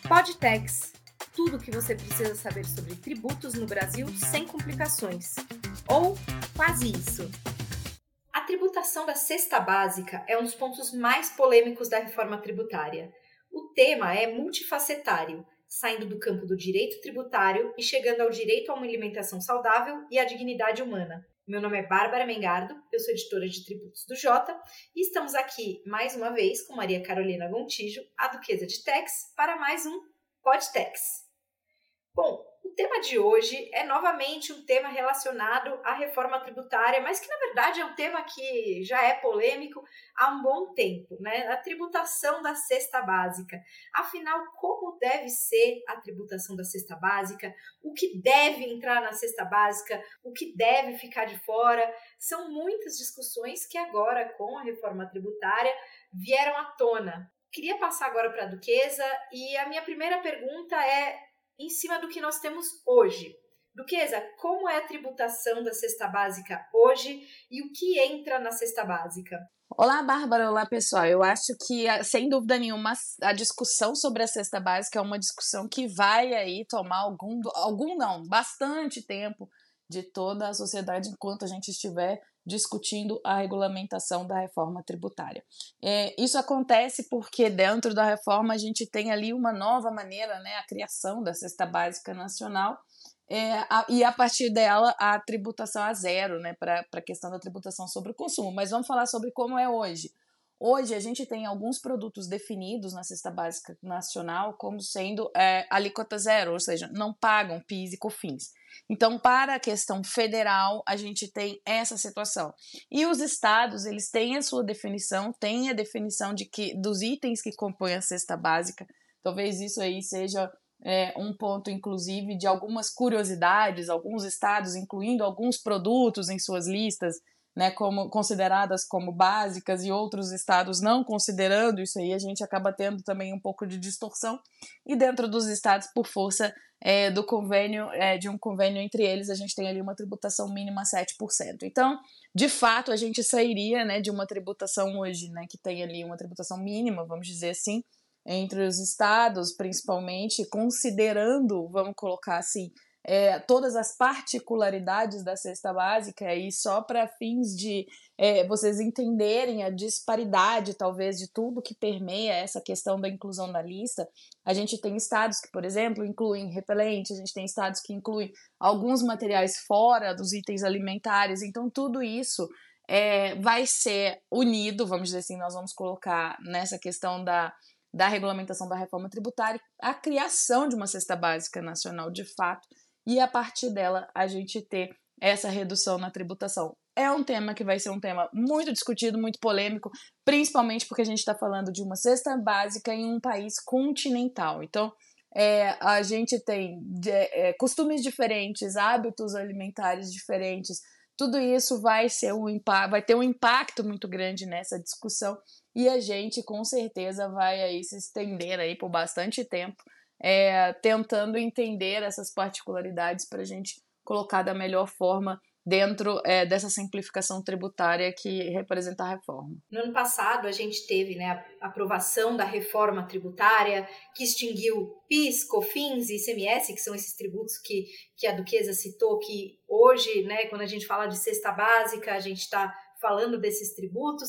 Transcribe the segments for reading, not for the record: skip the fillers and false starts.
Podtex, tudo o que você precisa saber sobre tributos no Brasil sem complicações. Ou quase isso. A tributação da cesta básica é um dos pontos mais polêmicos da reforma tributária. O tema é multifacetário, saindo do campo do direito tributário e chegando ao direito a uma alimentação saudável e à dignidade humana. Meu nome é Bárbara Mengardo, eu sou editora de tributos do Jota e estamos aqui mais uma vez com Maria Carolina Gontijo, a Duquesa de Tex, para mais um Podtex. Bom, o tema de hoje é novamente um tema relacionado à reforma tributária, mas que na verdade é um tema que já é polêmico há um bom tempo, né? A tributação da cesta básica. Afinal, como deve ser a tributação da cesta básica? O que deve entrar na cesta básica? O que deve ficar de fora? São muitas discussões que agora, com a reforma tributária, vieram à tona. Queria passar agora para a Duquesa e a minha primeira pergunta é em cima do que nós temos hoje. Duquesa, como é a tributação da cesta básica hoje e o que entra na cesta básica? Olá, Bárbara. Olá, pessoal. Eu acho que, sem dúvida nenhuma, a discussão sobre a cesta básica é uma discussão que vai aí tomar bastante tempo de toda a sociedade enquanto a gente estiver discutindo a regulamentação da reforma tributária. Isso acontece porque dentro da reforma a gente tem ali uma nova maneira, né, a criação da cesta básica nacional, e a partir dela a tributação a zero, né, para a questão da tributação sobre o consumo. Mas vamos falar sobre como é hoje. Hoje a gente tem alguns produtos definidos na cesta básica nacional como sendo alíquota zero, ou seja, não pagam PIS e COFINS. Então, para a questão federal, a gente tem essa situação. E os estados, eles têm a sua definição, têm a definição dos itens que compõem a cesta básica. Talvez isso aí seja um ponto, inclusive, de algumas curiosidades, alguns estados incluindo alguns produtos em suas listas, né, como consideradas como básicas, e outros estados não considerando isso aí, a gente acaba tendo também um pouco de distorção, e dentro dos estados, por força do convênio, de um convênio entre eles, a gente tem ali uma tributação mínima 7%. Então, de fato, a gente sairia, né, de uma tributação hoje, né, que tem ali uma tributação mínima, vamos dizer assim, entre os estados, principalmente, considerando, vamos colocar assim, todas as particularidades da cesta básica, e só para fins de vocês entenderem a disparidade, talvez, de tudo que permeia essa questão da inclusão na lista. A gente tem estados que, por exemplo, incluem repelente, a gente tem estados que incluem alguns materiais fora dos itens alimentares, então tudo isso vai ser unido, vamos dizer assim, nós vamos colocar nessa questão da regulamentação da reforma tributária, a criação de uma cesta básica nacional de fato, e a partir dela a gente ter essa redução na tributação. É um tema que vai ser um tema muito discutido, muito polêmico, principalmente porque a gente está falando de uma cesta básica em um país continental. Então, a gente tem costumes diferentes, hábitos alimentares diferentes, tudo isso vai ter um impacto muito grande nessa discussão, e a gente com certeza vai aí se estender aí por bastante tempo, tentando entender essas particularidades para a gente colocar da melhor forma dentro dessa simplificação tributária que representa a reforma. No ano passado, a gente teve, né, a aprovação da reforma tributária que extinguiu PIS, COFINS e ICMS, que são esses tributos que a Duquesa citou, que hoje, né, quando a gente fala de cesta básica, a gente está falando desses tributos,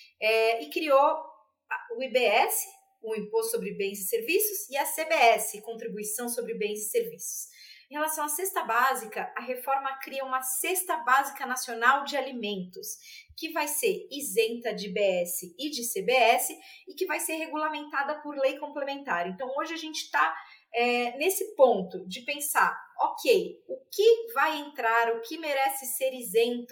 e criou o IBS, o Imposto sobre Bens e Serviços, e a CBS, Contribuição sobre Bens e Serviços. Em relação à cesta básica, a reforma cria uma cesta básica nacional de alimentos, que vai ser isenta de IBS e de CBS e que vai ser regulamentada por lei complementar. Então, hoje a gente está nesse ponto de pensar, ok, o que vai entrar, o que merece ser isento,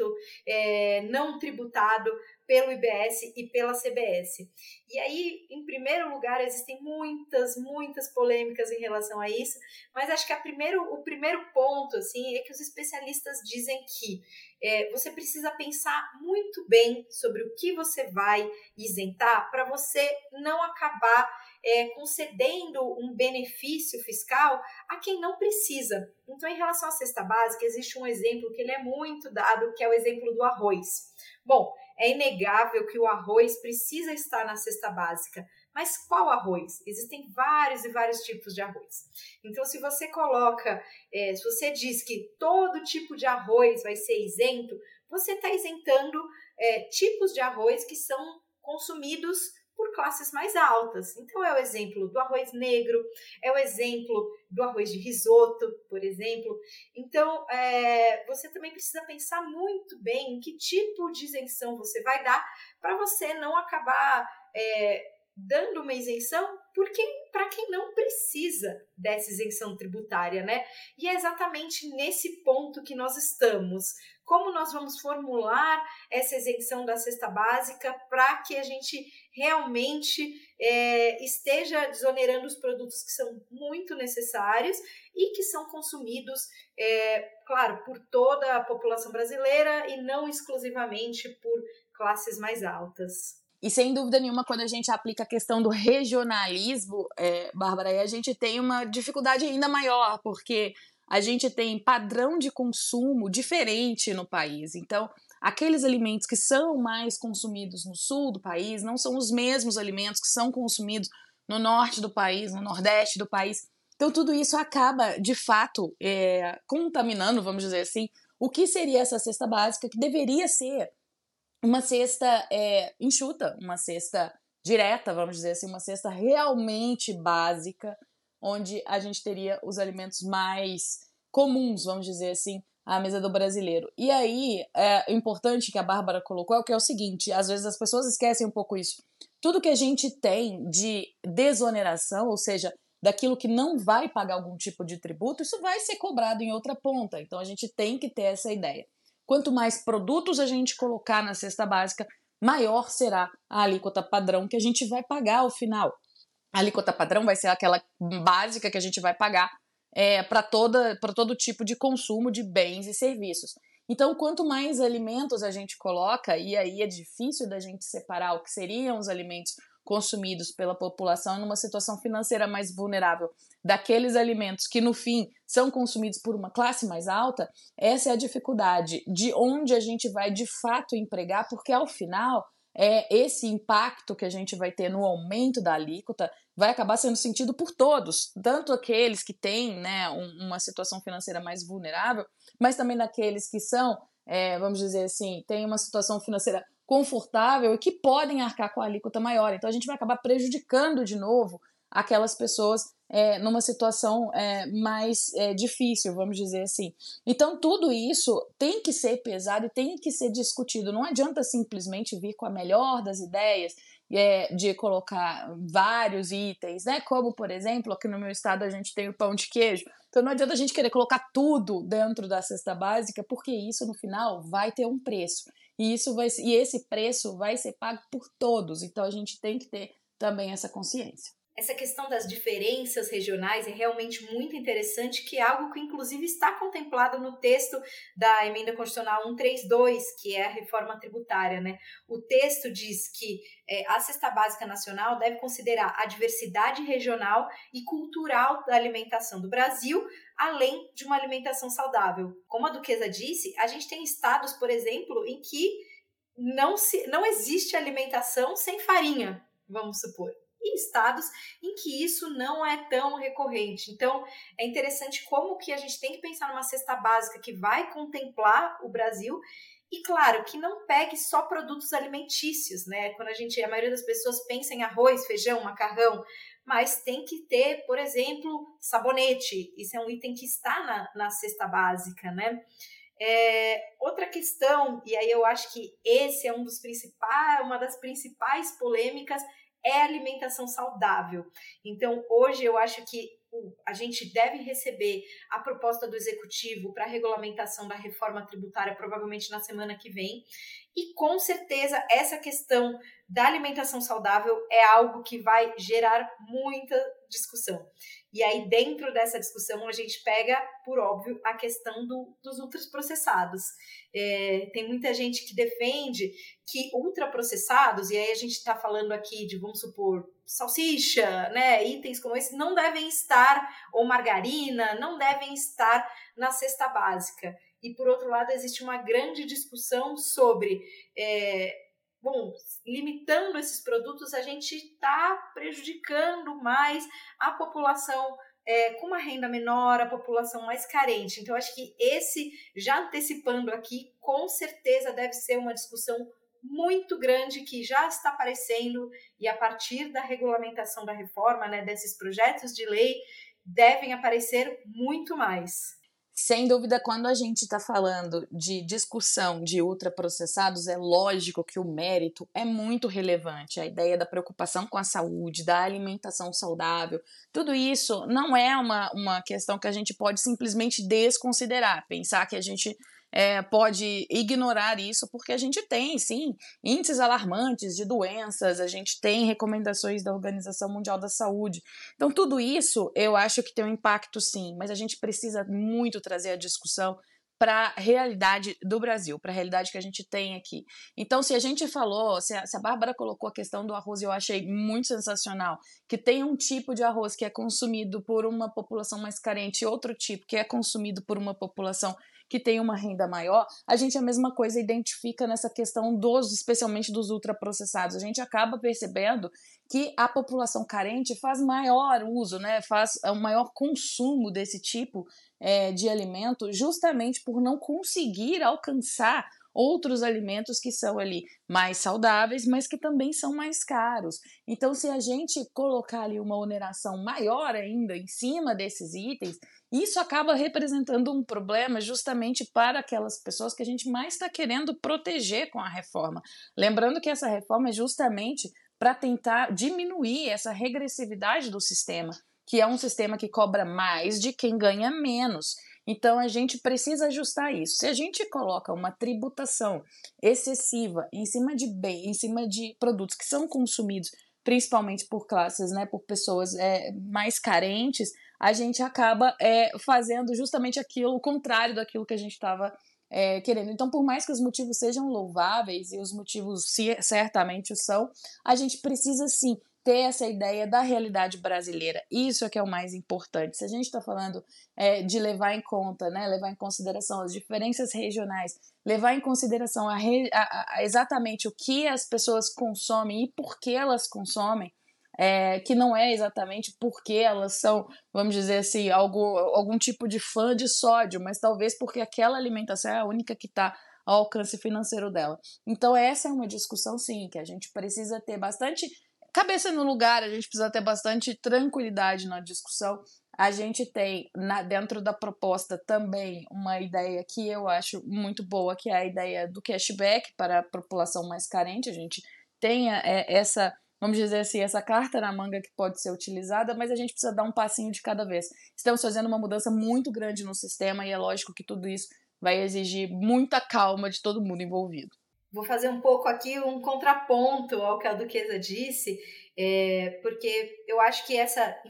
não tributado pelo IBS e pela CBS. E aí, em primeiro lugar, existem muitas polêmicas em relação a isso, mas acho que o primeiro ponto assim, é que os especialistas dizem que você precisa pensar muito bem sobre o que você vai isentar para você não acabar concedendo um benefício fiscal a quem não precisa. Então, em relação à cesta básica, existe um exemplo que ele é muito dado, que é o exemplo do arroz. Bom, é inegável que o arroz precisa estar na cesta básica, Mas qual arroz? Existem vários e vários tipos de arroz. Então, se você se você diz que todo tipo de arroz vai ser isento, você está isentando tipos de arroz que são consumidos por classes mais altas. Então, é o exemplo do arroz negro, é o exemplo do arroz de risoto, por exemplo. Então, você também precisa pensar muito bem em que tipo de isenção você vai dar para você não acabar dando uma isenção para quem não precisa dessa isenção tributária, né? E é exatamente nesse ponto que nós estamos. Como nós vamos formular essa isenção da cesta básica para que a gente realmente esteja desonerando os produtos que são muito necessários e que são consumidos, claro, por toda a população brasileira e não exclusivamente por classes mais altas. E sem dúvida nenhuma, quando a gente aplica a questão do regionalismo, Bárbara, aí a gente tem uma dificuldade ainda maior, porque a gente tem padrão de consumo diferente no país. Então, aqueles alimentos que são mais consumidos no sul do país não são os mesmos alimentos que são consumidos no norte do país, no nordeste do país. Então, tudo isso acaba, de fato, contaminando, vamos dizer assim, o que seria essa cesta básica, que deveria ser uma cesta enxuta, uma cesta direta, vamos dizer assim, uma cesta realmente básica, onde a gente teria os alimentos mais comuns, vamos dizer assim, à mesa do brasileiro. E aí, é importante que a Bárbara colocou é o seguinte, às vezes as pessoas esquecem um pouco isso. Tudo que a gente tem de desoneração, ou seja, daquilo que não vai pagar algum tipo de tributo, isso vai ser cobrado em outra ponta. Então a gente tem que ter essa ideia. Quanto mais produtos a gente colocar na cesta básica, maior será a alíquota padrão que a gente vai pagar ao final. A alíquota padrão vai ser aquela básica que a gente vai pagar para todo tipo de consumo de bens e serviços. Então, quanto mais alimentos a gente coloca, e aí é difícil da gente separar o que seriam os alimentos consumidos pela população numa situação financeira mais vulnerável daqueles alimentos que, no fim, são consumidos por uma classe mais alta, essa é a dificuldade de onde a gente vai, de fato, empregar, porque, ao final, esse impacto que a gente vai ter no aumento da alíquota vai acabar sendo sentido por todos, tanto aqueles que têm, né, uma situação financeira mais vulnerável, mas também daqueles que são, vamos dizer assim, têm uma situação financeira confortável e que podem arcar com a alíquota maior. Então a gente vai acabar prejudicando de novo aquelas pessoas numa situação mais difícil, vamos dizer assim. Então tudo isso tem que ser pesado e tem que ser discutido. Não adianta simplesmente vir com a melhor das ideias de colocar vários itens, né? Como, por exemplo, aqui no meu estado a gente tem o pão de queijo. Então não adianta a gente querer colocar tudo dentro da cesta básica, porque isso no final vai ter um preço. E esse preço vai ser pago por todos. Então a gente tem que ter também essa consciência. Essa questão das diferenças regionais é realmente muito interessante, que é algo que inclusive está contemplado no texto da Emenda Constitucional 132, que é a reforma tributária, né? O texto diz que a cesta básica nacional deve considerar a diversidade regional e cultural da alimentação do Brasil, além de uma alimentação saudável. Como a Duquesa disse, a gente tem estados, por exemplo, em que não existe alimentação sem farinha, vamos supor. E estados em que isso não é tão recorrente. Então, é interessante como que a gente tem que pensar numa cesta básica que vai contemplar o Brasil e, claro, que não pegue só produtos alimentícios, né? Quando a maioria das pessoas pensa em arroz, feijão, macarrão, mas tem que ter, por exemplo, sabonete. Isso é um item que está na cesta básica, né? Outra questão, e aí eu acho que esse é uma das principais polêmicas, é alimentação saudável. Então, hoje eu acho que a gente deve receber a proposta do Executivo para a regulamentação da reforma tributária, provavelmente na semana que vem, e com certeza essa questão da alimentação saudável é algo que vai gerar muita discussão. E aí, dentro dessa discussão, a gente pega, por óbvio, a questão dos ultraprocessados. Tem muita gente que defende que ultraprocessados, e aí a gente está falando aqui de, vamos supor, salsicha, né, itens como esse, não devem estar, ou margarina, não devem estar na cesta básica. E, por outro lado, existe uma grande discussão sobre bom, limitando esses produtos, a gente está prejudicando mais a população com uma renda menor, a população mais carente. Então, acho que esse, já antecipando aqui, com certeza deve ser uma discussão muito grande que já está aparecendo, e a partir da regulamentação da reforma, né, desses projetos de lei, devem aparecer muito mais. Sem dúvida, quando a gente está falando de discussão de ultraprocessados, é lógico que o mérito é muito relevante. A ideia da preocupação com a saúde, da alimentação saudável, tudo isso não é uma questão que a gente pode simplesmente desconsiderar, pensar que a gente pode ignorar isso, porque a gente tem, sim, índices alarmantes de doenças, a gente tem recomendações da Organização Mundial da Saúde. Então, tudo isso eu acho que tem um impacto, sim, mas a gente precisa muito trazer a discussão para a realidade do Brasil, para a realidade que a gente tem aqui. Então, se a gente falou, se a Bárbara colocou a questão do arroz, eu achei muito sensacional, que tem um tipo de arroz que é consumido por uma população mais carente e outro tipo que é consumido por uma população que tem uma renda maior, a gente a mesma coisa identifica nessa questão especialmente dos ultraprocessados. A gente acaba percebendo que a população carente faz maior uso, né, faz um maior consumo desse tipo de alimento, justamente por não conseguir alcançar outros alimentos que são ali mais saudáveis, mas que também são mais caros. Então, se a gente colocar ali uma oneração maior ainda em cima desses itens, isso acaba representando um problema justamente para aquelas pessoas que a gente mais está querendo proteger com a reforma. Lembrando que essa reforma é justamente para tentar diminuir essa regressividade do sistema, que é um sistema que cobra mais de quem ganha menos. Então a gente precisa ajustar isso. Se a gente coloca uma tributação excessiva em cima de produtos que são consumidos principalmente por classes, né, por pessoas mais carentes, a gente acaba fazendo justamente aquilo, o contrário daquilo que a gente estava querendo. Então, por mais que os motivos sejam louváveis, e os motivos certamente o são, a gente precisa sim ter essa ideia da realidade brasileira. Isso é que é o mais importante. Se a gente está falando de levar em conta, né, levar em consideração as diferenças regionais, levar em consideração exatamente o que as pessoas consomem e por que elas consomem, que não é exatamente porque elas são, vamos dizer assim, algum tipo de fã de sódio, mas talvez porque aquela alimentação é a única que está ao alcance financeiro dela. Então essa é uma discussão, sim, que a gente precisa ter bastante cabeça no lugar, a gente precisa ter bastante tranquilidade na discussão. A gente tem dentro da proposta também uma ideia que eu acho muito boa, que é a ideia do cashback para a população mais carente. A gente tem essa, vamos dizer assim, essa carta na manga que pode ser utilizada, mas a gente precisa dar um passinho de cada vez. Estamos fazendo uma mudança muito grande no sistema e é lógico que tudo isso vai exigir muita calma de todo mundo envolvido. Vou fazer um pouco aqui um contraponto ao que a Duquesa disse, porque eu acho que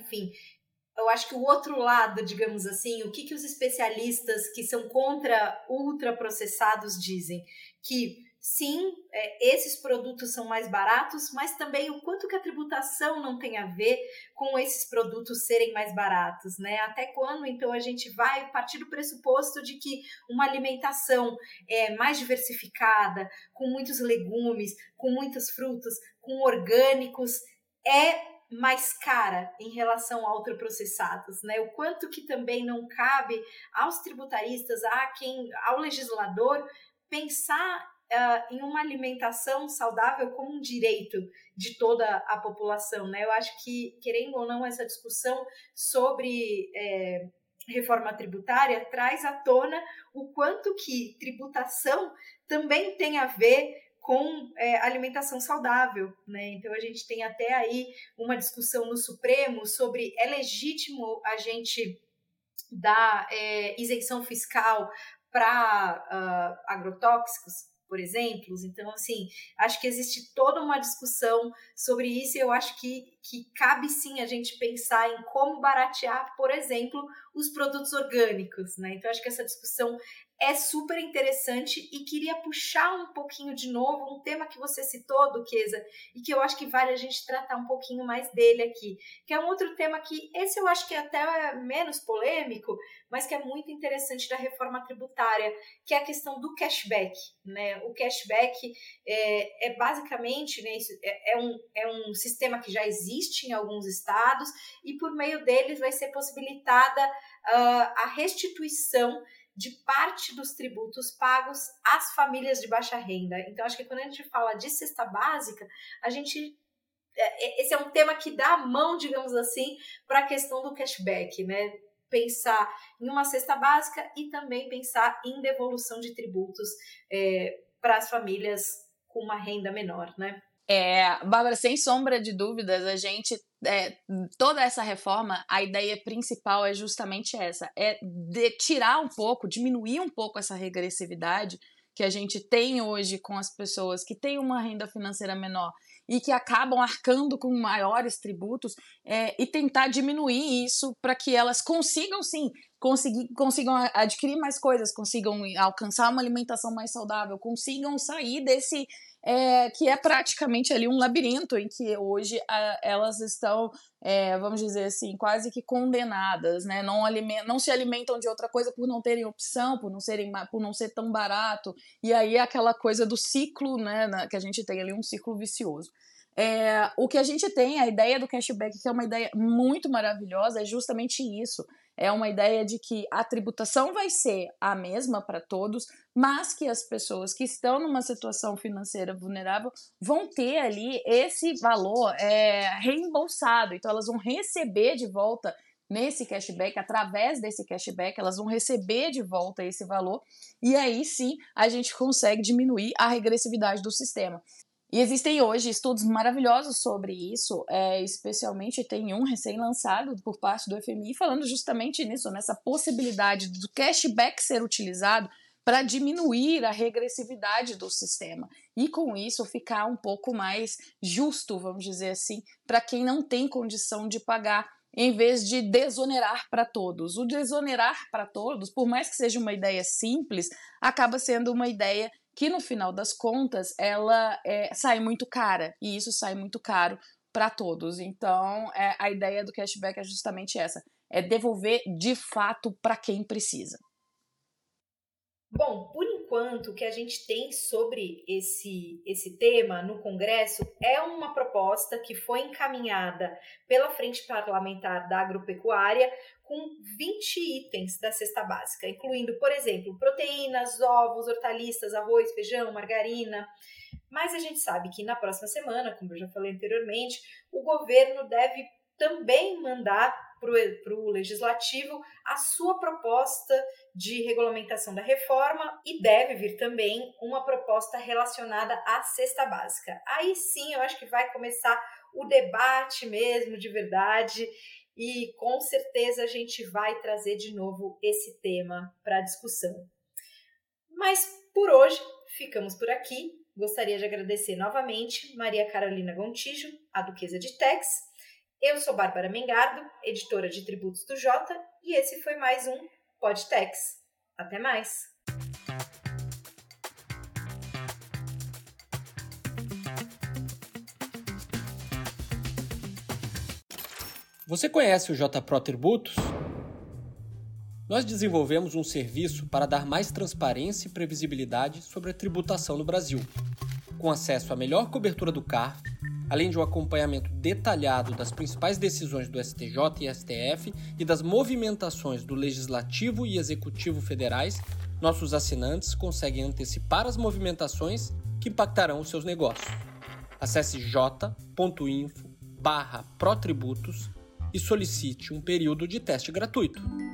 eu acho que o outro lado, digamos assim, o que os especialistas que são contra ultraprocessados dizem? Que sim, esses produtos são mais baratos, mas também o quanto que a tributação não tem a ver com esses produtos serem mais baratos, né? Até quando, então, a gente vai partir do pressuposto de que uma alimentação mais diversificada, com muitos legumes, com muitos frutos, com orgânicos, é mais cara em relação a ultraprocessados, né? O quanto que também não cabe aos tributaristas, ao legislador, pensar em uma alimentação saudável como um direito de toda a população, né? Eu acho que, querendo ou não, essa discussão sobre reforma tributária traz à tona o quanto que tributação também tem a ver com alimentação saudável, né? Então a gente tem até aí uma discussão no Supremo sobre é legítimo a gente dar isenção fiscal para agrotóxicos, por exemplo. Então, assim, acho que existe toda uma discussão sobre isso e eu acho que cabe sim a gente pensar em como baratear, por exemplo, os produtos orgânicos, né? Então, acho que essa discussão é super interessante e queria puxar um pouquinho de novo um tema que você citou, Duquesa, e que eu acho que vale a gente tratar um pouquinho mais dele aqui, que é um outro tema que esse eu acho que é até menos polêmico, mas que é muito interessante da reforma tributária, que é a questão do cashback, né? O cashback é basicamente, né, é um sistema que já existe em alguns estados e por meio deles vai ser possibilitada a restituição de parte dos tributos pagos às famílias de baixa renda. Então, acho que quando a gente fala de cesta básica, esse é um tema que dá a mão, digamos assim, para a questão do cashback, né? Pensar em uma cesta básica e também pensar em devolução de tributos para as famílias com uma renda menor, né? Bárbara, sem sombra de dúvidas, a gente, toda essa reforma, a ideia principal é justamente essa, de tirar um pouco, diminuir um pouco essa regressividade que a gente tem hoje com as pessoas que têm uma renda financeira menor e que acabam arcando com maiores tributos, e tentar diminuir isso para que elas consigam, sim, consigam adquirir mais coisas, consigam alcançar uma alimentação mais saudável, consigam sair desse que é praticamente ali um labirinto em que hoje elas estão, vamos dizer assim, quase que condenadas, né? Não se alimentam de outra coisa por não terem opção, por não ser tão barato, e aí aquela coisa do ciclo, né, que a gente tem ali, um ciclo vicioso. O que a gente tem, a ideia do cashback, que é uma ideia muito maravilhosa, é justamente isso. É uma ideia de que a tributação vai ser a mesma para todos, mas que as pessoas que estão numa situação financeira vulnerável vão ter ali esse valor reembolsado. Então, elas vão receber de volta nesse cashback, através desse cashback, elas vão receber de volta esse valor, e aí sim a gente consegue diminuir a regressividade do sistema. E existem hoje estudos maravilhosos sobre isso, especialmente tem um recém-lançado por parte do FMI falando justamente nisso, nessa possibilidade do cashback ser utilizado para diminuir a regressividade do sistema e com isso ficar um pouco mais justo, vamos dizer assim, para quem não tem condição de pagar, em vez de desonerar para todos. O desonerar para todos, por mais que seja uma ideia simples, acaba sendo uma ideia que no final das contas ela sai muito cara, e isso sai muito caro para todos. Então a ideia do cashback é justamente essa, é devolver de fato para quem precisa. Bom, por enquanto, o que a gente tem sobre esse tema no Congresso é uma proposta que foi encaminhada pela Frente Parlamentar da Agropecuária com 20 itens da cesta básica, incluindo, por exemplo, proteínas, ovos, hortaliças, arroz, feijão, margarina. Mas a gente sabe que na próxima semana, como eu já falei anteriormente, o governo deve também mandar para o Legislativo a sua proposta de regulamentação da reforma e deve vir também uma proposta relacionada à cesta básica. Aí sim, eu acho que vai começar o debate mesmo, de verdade, e com certeza a gente vai trazer de novo esse tema para discussão. Mas por hoje, ficamos por aqui. Gostaria de agradecer novamente Maria Carolina Gontijo, a Duquesa de Tex. Eu sou Bárbara Mengardo, editora de tributos do Jota, e esse foi mais um Podtex. Até mais! Você conhece o JPRO Tributos? Nós desenvolvemos um serviço para dar mais transparência e previsibilidade sobre a tributação no Brasil, com acesso à melhor cobertura do CARF, além de um acompanhamento detalhado das principais decisões do STJ e STF e das movimentações do Legislativo e Executivo federais, nossos assinantes conseguem antecipar as movimentações que impactarão os seus negócios. Acesse j.info/protributos e solicite um período de teste gratuito.